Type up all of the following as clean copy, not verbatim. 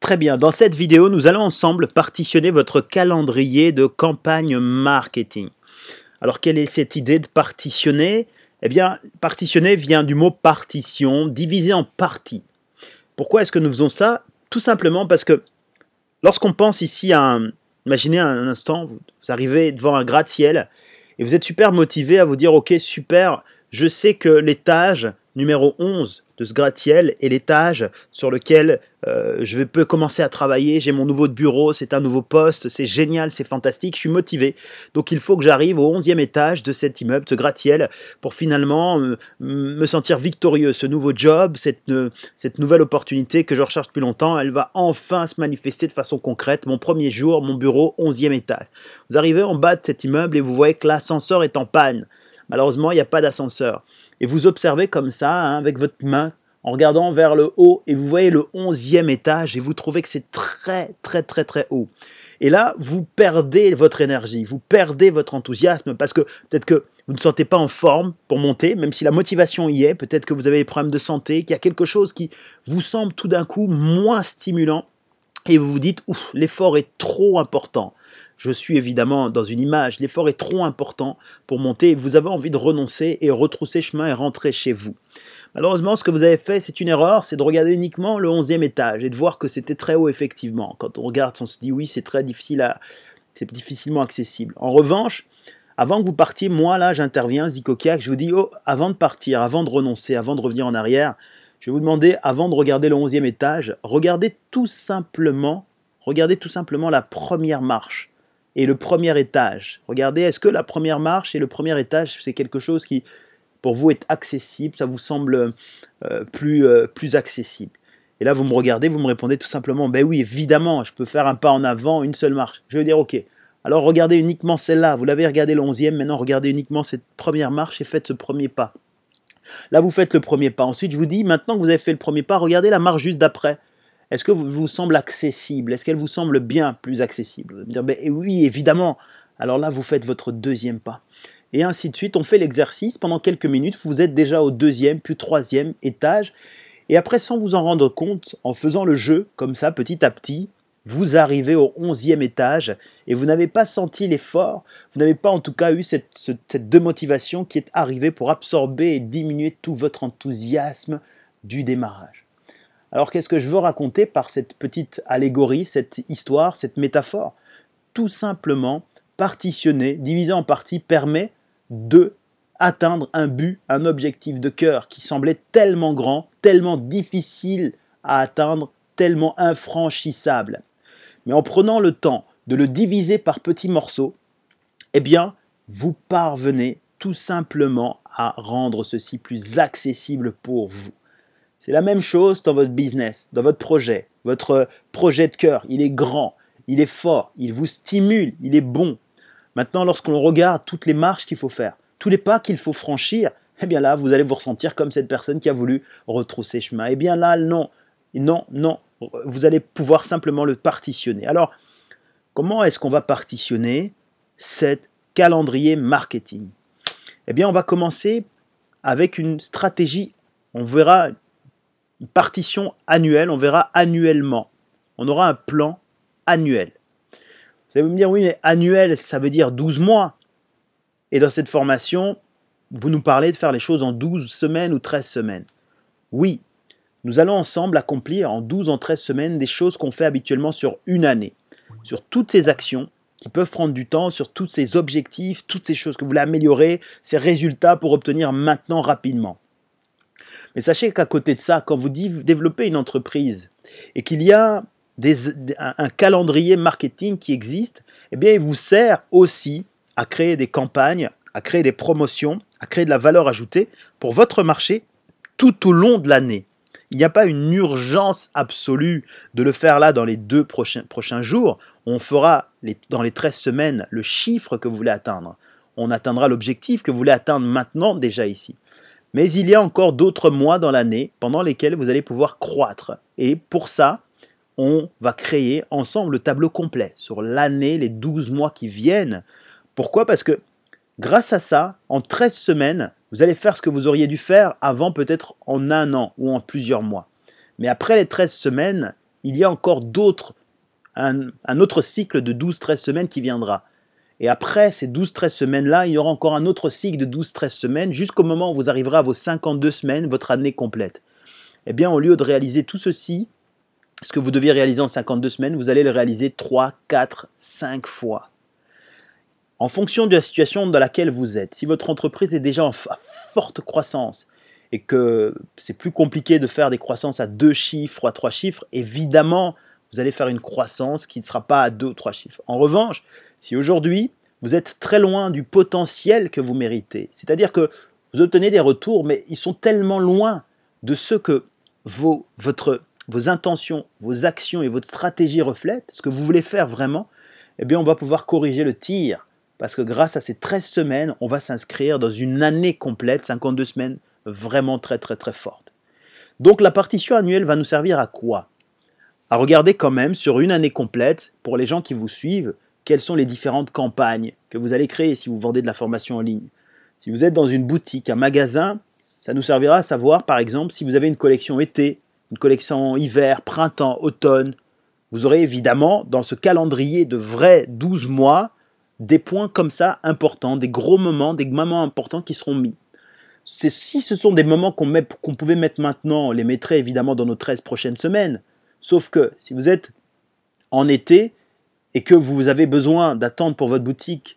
Très bien, dans cette vidéo, nous allons ensemble partitionner votre calendrier de campagne marketing. Alors, quelle est cette idée de partitionner? Eh bien, partitionner vient du mot partition, diviser en parties. Pourquoi est-ce que nous faisons ça? Tout simplement parce que lorsqu'on pense ici imaginez un instant, vous arrivez devant un gratte-ciel et vous êtes super motivé à vous dire, ok, super, je sais que l'étage numéro 11 de ce gratte-ciel est l'étage sur lequel je peux commencer à travailler, j'ai mon nouveau bureau, c'est un nouveau poste, c'est génial, c'est fantastique, je suis motivé. Donc il faut que j'arrive au 11e étage de cet immeuble, ce gratte-ciel, pour finalement me sentir victorieux. Ce nouveau job, cette nouvelle opportunité que je recherche depuis longtemps, elle va enfin se manifester de façon concrète. Mon premier jour, mon bureau, 11e étage. Vous arrivez en bas de cet immeuble et vous voyez que l'ascenseur est en panne. Malheureusement, il n'y a pas d'ascenseur. Et vous observez comme ça, avec votre main, en regardant vers le haut, et vous voyez le 11e étage, et vous trouvez que c'est très, très, très, très haut. Et là, vous perdez votre énergie, vous perdez votre enthousiasme, parce que peut-être que vous ne sentez pas en forme pour monter, même si la motivation y est, peut-être que vous avez des problèmes de santé, qu'il y a quelque chose qui vous semble tout d'un coup moins stimulant, et vous vous dites, ouf, l'effort est trop important. Je suis évidemment dans une image, l'effort est trop important pour monter, et vous avez envie de renoncer et retrousser chemin et rentrer chez vous. Malheureusement, ce que vous avez fait, c'est une erreur, c'est de regarder uniquement le 11e étage et de voir que c'était très haut effectivement. Quand on regarde, on se dit oui, c'est très difficile c'est difficilement accessible. En revanche, avant que vous partiez, moi là, j'interviens, Zico Kiak, je vous dis, oh, avant de partir, avant de renoncer, avant de revenir en arrière, je vais vous demander, avant de regarder le 11e étage, regardez tout simplement la première marche et le premier étage. Regardez, est-ce que la première marche et le premier étage, c'est quelque chose qui pour vous est accessible, ça vous semble plus accessible. Et là, vous me regardez, vous me répondez tout simplement, ben oui, évidemment, je peux faire un pas en avant, une seule marche. Je vais dire, ok, alors regardez uniquement celle-là, vous l'avez regardé le 11e, maintenant regardez uniquement cette première marche et faites ce premier pas. Là, vous faites le premier pas. Ensuite, je vous dis, maintenant que vous avez fait le premier pas, regardez la marche juste d'après. Est-ce que vous semble accessible? Est-ce qu'elle vous semble bien plus accessible? Vous allez me dire, ben oui, évidemment. Alors là, vous faites votre deuxième pas. Et ainsi de suite, on fait l'exercice pendant quelques minutes, vous êtes déjà au 2e, puis 3e étage, et après, sans vous en rendre compte, en faisant le jeu, comme ça, petit à petit, vous arrivez au 11e étage, et vous n'avez pas senti l'effort, vous n'avez pas en tout cas eu cette démotivation qui est arrivée pour absorber et diminuer tout votre enthousiasme du démarrage. Alors qu'est-ce que je veux raconter par cette petite allégorie, cette histoire, cette métaphore? Tout simplement, partitionner, diviser en parties permet de atteindre un but, un objectif de cœur qui semblait tellement grand, tellement difficile à atteindre, tellement infranchissable. Mais en prenant le temps de le diviser par petits morceaux, eh bien, vous parvenez tout simplement à rendre ceci plus accessible pour vous. C'est la même chose dans votre business, dans votre projet. Votre projet de cœur, il est grand, il est fort, il vous stimule, il est bon. Maintenant, lorsqu'on regarde toutes les marches qu'il faut faire, tous les pas qu'il faut franchir, eh bien là, vous allez vous ressentir comme cette personne qui a voulu retrousser chemin. Eh bien là, non, non, non, vous allez pouvoir simplement le partitionner. Alors, comment est-ce qu'on va partitionner cet calendrier marketing? Eh bien, on va commencer avec une stratégie. On verra une partition annuelle, on verra annuellement. On aura un plan annuel. Vous allez me dire, oui, mais annuel, ça veut dire 12 mois. Et dans cette formation, vous nous parlez de faire les choses en 12 semaines ou 13 semaines. Oui, nous allons ensemble accomplir en 12 en 13 semaines des choses qu'on fait habituellement sur une année. Sur toutes ces actions qui peuvent prendre du temps, sur tous ces objectifs, toutes ces choses que vous voulez améliorer, ces résultats pour obtenir maintenant rapidement. Mais sachez qu'à côté de ça, quand vous développez une entreprise et qu'il y a un calendrier marketing qui existe, eh bien, il vous sert aussi à créer des campagnes, à créer des promotions, à créer de la valeur ajoutée pour votre marché tout au long de l'année. Il n'y a pas une urgence absolue de le faire là dans les 2 prochains jours. On fera dans les 13 semaines le chiffre que vous voulez atteindre. On atteindra l'objectif que vous voulez atteindre maintenant déjà ici. Mais il y a encore d'autres mois dans l'année pendant lesquels vous allez pouvoir croître. Et pour ça, on va créer ensemble le tableau complet sur l'année, les 12 mois qui viennent. Pourquoi? Parce que grâce à ça, en 13 semaines, vous allez faire ce que vous auriez dû faire avant peut-être en 1 an ou en plusieurs mois. Mais après les 13 semaines, il y a encore un autre cycle de 12-13 semaines qui viendra. Et après ces 12-13 semaines-là, il y aura encore un autre cycle de 12-13 semaines jusqu'au moment où vous arriverez à vos 52 semaines, votre année complète. Eh bien, au lieu de réaliser tout ceci, ce que vous deviez réaliser en 52 semaines, vous allez le réaliser 3, 4, 5 fois. En fonction de la situation dans laquelle vous êtes, si votre entreprise est déjà en forte croissance et que c'est plus compliqué de faire des croissances à 2 chiffres ou à 3 chiffres, évidemment, vous allez faire une croissance qui ne sera pas à 2 ou 3 chiffres. En revanche, si aujourd'hui, vous êtes très loin du potentiel que vous méritez, c'est-à-dire que vous obtenez des retours, mais ils sont tellement loin de ce que vos intentions, vos actions et votre stratégie reflètent, ce que vous voulez faire vraiment, eh bien on va pouvoir corriger le tir. Parce que grâce à ces 13 semaines, on va s'inscrire dans une année complète, 52 semaines, vraiment très très très forte. Donc la partition annuelle va nous servir à quoi? À regarder quand même sur une année complète, pour les gens qui vous suivent, quelles sont les différentes campagnes que vous allez créer si vous vendez de la formation en ligne. Si vous êtes dans une boutique, un magasin, ça nous servira à savoir par exemple si vous avez une collection été, une collection hiver, printemps, automne. Vous aurez évidemment dans ce calendrier de vrais 12 mois, des points comme ça importants, des gros moments, des moments importants qui seront mis. Si ce sont des moments qu'on pouvait mettre maintenant, on les mettrait évidemment dans nos 13 prochaines semaines. Sauf que si vous êtes en été et que vous avez besoin d'attendre pour votre boutique,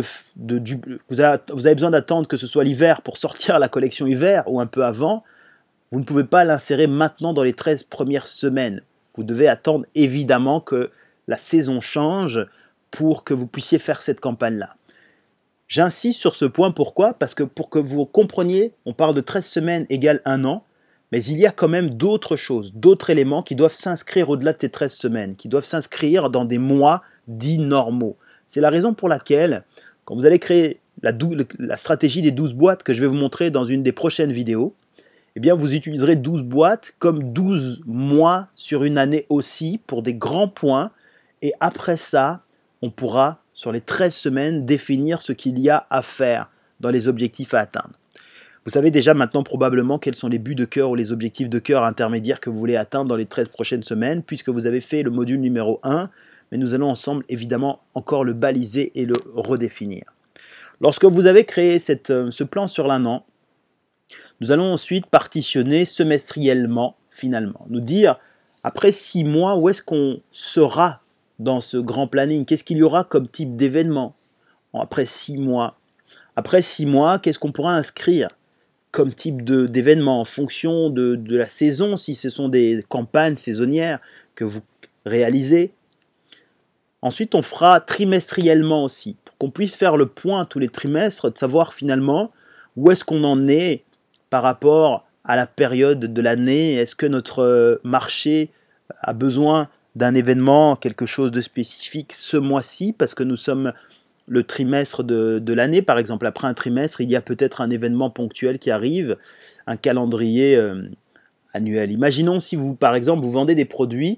vous avez besoin d'attendre que ce soit l'hiver pour sortir la collection hiver ou un peu avant, vous ne pouvez pas l'insérer maintenant dans les 13 premières semaines. Vous devez attendre évidemment que la saison change pour que vous puissiez faire cette campagne-là. J'insiste sur ce point, pourquoi? Parce que pour que vous compreniez, on parle de 13 semaines égale 1 an, mais il y a quand même d'autres choses, d'autres éléments qui doivent s'inscrire au-delà de ces 13 semaines, qui doivent s'inscrire dans des mois dits normaux. C'est la raison pour laquelle, quand vous allez créer la stratégie des 12 boîtes que je vais vous montrer dans une des prochaines vidéos, eh bien vous utiliserez 12 boîtes comme 12 mois sur une année aussi pour des grands points, et après ça, on pourra, sur les 13 semaines, définir ce qu'il y a à faire dans les objectifs à atteindre. Vous savez déjà maintenant probablement quels sont les buts de cœur ou les objectifs de cœur intermédiaires que vous voulez atteindre dans les 13 prochaines semaines, puisque vous avez fait le module numéro 1, mais nous allons ensemble évidemment encore le baliser et le redéfinir. Lorsque vous avez créé ce plan sur l'un an, nous allons ensuite partitionner semestriellement, finalement. Nous dire, après 6 mois, où est-ce qu'on sera dans ce grand planning? Qu'est-ce qu'il y aura comme type d'événement après 6 mois? Après 6 mois, qu'est-ce qu'on pourra inscrire comme type d'événement en fonction de la saison, si ce sont des campagnes saisonnières que vous réalisez? Ensuite, on fera trimestriellement aussi, pour qu'on puisse faire le point tous les trimestres, de savoir finalement où est-ce qu'on en est par rapport à la période de l'année. Est-ce que notre marché a besoin d'un événement, quelque chose de spécifique ce mois-ci, parce que nous sommes le trimestre de l'année, par exemple. Après un trimestre, il y a peut-être un événement ponctuel qui arrive, un calendrier annuel. Imaginons si vous, par exemple, vous vendez des produits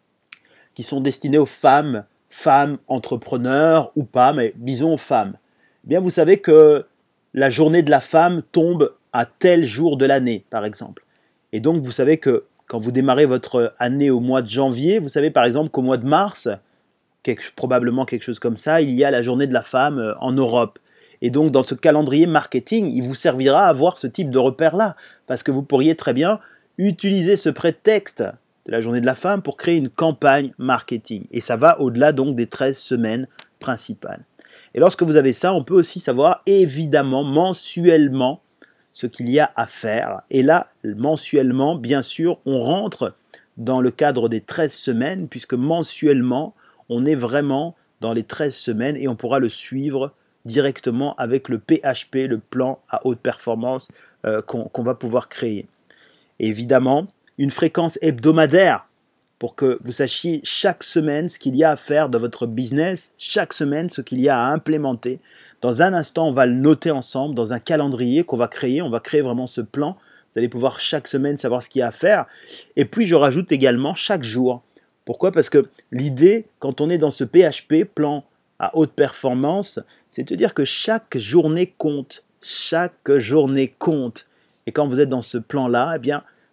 qui sont destinés aux femmes entrepreneurs ou pas, mais disons aux femmes. Eh bien, vous savez que la journée de la femme tombe à tel jour de l'année, par exemple. Et donc, vous savez que quand vous démarrez votre année au mois de janvier, vous savez par exemple qu'au mois de mars, probablement quelque chose comme ça, il y a la journée de la femme en Europe. Et donc, dans ce calendrier marketing, il vous servira à avoir ce type de repère-là, parce que vous pourriez très bien utiliser ce prétexte de la journée de la femme pour créer une campagne marketing. Et ça va au-delà donc des 13 semaines principales. Et lorsque vous avez ça, on peut aussi savoir évidemment mensuellement ce qu'il y a à faire. Et là, mensuellement, bien sûr, on rentre dans le cadre des 13 semaines, puisque mensuellement, on est vraiment dans les 13 semaines et on pourra le suivre directement avec le PHP, le plan à haute performance qu'on va pouvoir créer. Et évidemment, une fréquence hebdomadaire pour que vous sachiez chaque semaine ce qu'il y a à faire dans votre business, chaque semaine ce qu'il y a à implémenter. Dans un instant, on va le noter ensemble dans un calendrier qu'on va créer. On va créer vraiment ce plan. Vous allez pouvoir chaque semaine savoir ce qu'il y a à faire. Et puis, je rajoute également chaque jour. Pourquoi? Parce que l'idée, quand on est dans ce PHP, plan à haute performance, c'est de dire que chaque journée compte. Chaque journée compte. Et quand vous êtes dans ce plan-là, eh bien,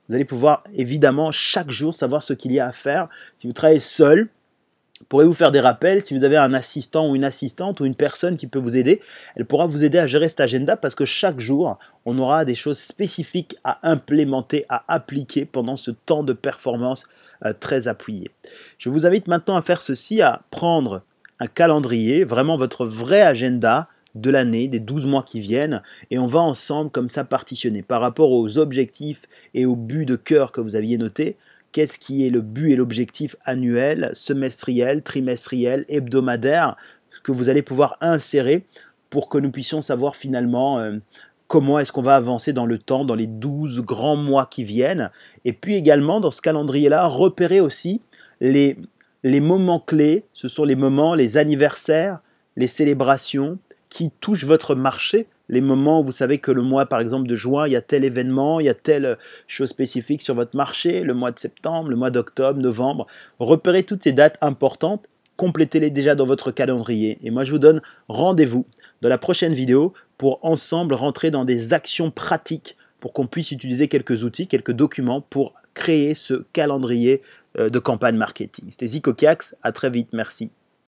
Vous allez pouvoir évidemment chaque jour savoir ce qu'il y a à faire. Si vous travaillez seul, pourrez-vous faire des rappels. Si vous avez un assistant ou une assistante ou une personne qui peut vous aider, elle pourra vous aider à gérer cet agenda parce que chaque jour, on aura des choses spécifiques à implémenter, à appliquer pendant ce temps de performance très appuyé. Je vous invite maintenant à faire ceci, à prendre un calendrier, vraiment votre vrai agenda de l'année, des 12 mois qui viennent, et on va ensemble comme ça partitionner par rapport aux objectifs et aux buts de cœur que vous aviez notés. Qu'est-ce qui est le but et l'objectif annuel, semestriel, trimestriel, hebdomadaire, que vous allez pouvoir insérer pour que nous puissions savoir finalement comment est-ce qu'on va avancer dans le temps, dans les 12 grands mois qui viennent. Et puis également, dans ce calendrier-là, repérer aussi les, les moments clés, ce sont les moments, les anniversaires, les célébrations qui touchent votre marché, les moments où vous savez que le mois, par exemple, de juin, il y a tel événement, il y a telle chose spécifique sur votre marché, le mois de septembre, le mois d'octobre, novembre. Repérez toutes ces dates importantes, complétez-les déjà dans votre calendrier. Et moi, je vous donne rendez-vous dans la prochaine vidéo pour ensemble rentrer dans des actions pratiques pour qu'on puisse utiliser quelques outils, quelques documents pour créer ce calendrier de campagne marketing. C'était Zico Kiax, à très vite, merci.